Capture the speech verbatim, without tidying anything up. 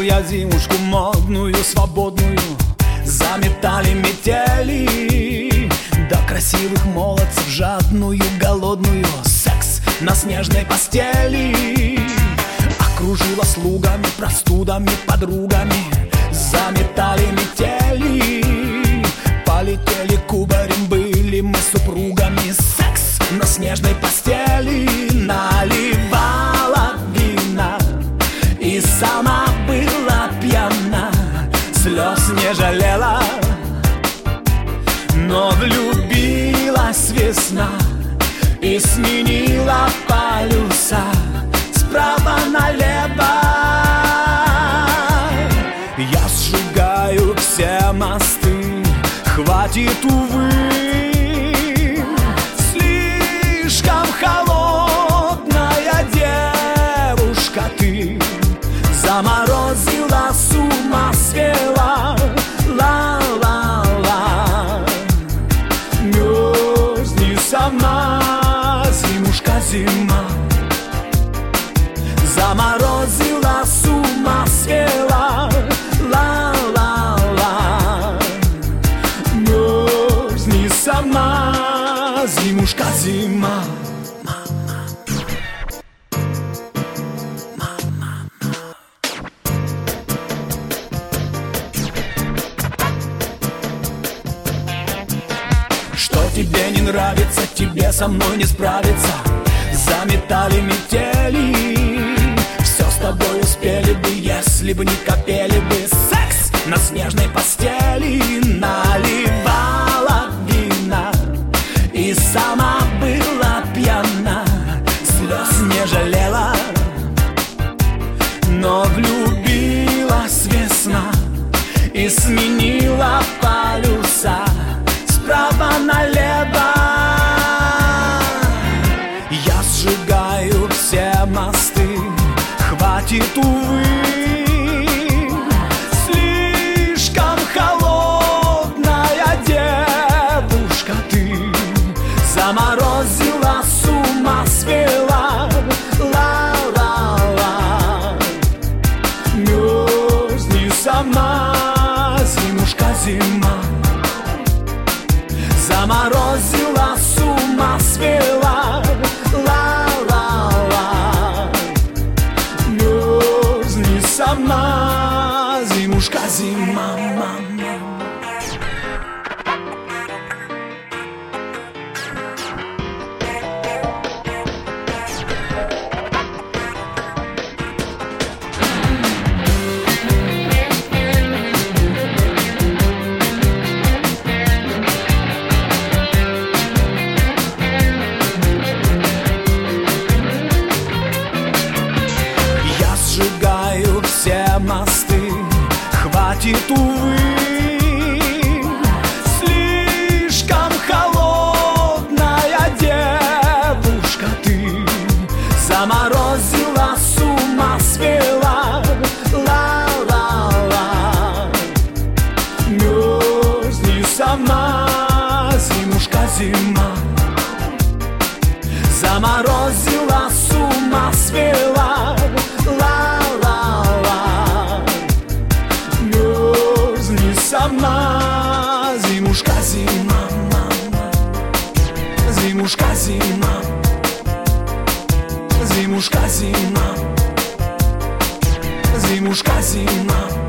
Зимушка-зимушка-моя, зимушку модную, свободную заметали метели. До красивых молодцев жадную, голодную секс на снежной постели. Окружила слугами, простудами, подругами, заметали метели. Полетели кубарем, были мы супругами. Секс на снежной постели. Наливала вина и сама была пьяна, слез не жалела, но влюбилась весна и сменила полюса справа налево. Я сжигаю все мосты, хватит, увы. Слишком холодная девушка ты, заморозила, с ума свела. Ла-ла-ла, мерзни сама, зимушка, зима. Заморозила, с ума свела. Ла-ла-ла, мерзни сама, зимушка, зима. Что тебе не нравится, тебе со мной не справиться. Заметали метели, все с тобой успели бы, если бы не капели бы. Секс на снежной постели. Наливала вина и сама была пьяна, слез не жалела, но влюбилась весна и сменила полюса справа налево. Я сжигаю все мосты, хватит, увы. Слишком холодная девушка ты, заморозила, с ума свела. Ла-ла-ла, мерзни сама, зимушка, зима. Заморозила, с ума свела. Ла-ла-ла, мерзни сама, зимушка, зима. Сжигаю все мосты, хватит, увы. Слишком холодная девушка ты, заморозила, с ума свела. Ла-ла-ла, мерзни сама, зимушка, зима. Заморозила, с ума свела. Ла-ла-ла, мерзни сама, зимушка, зима. Зимушка, зима. Зимушка, зима. Зимушка, зима.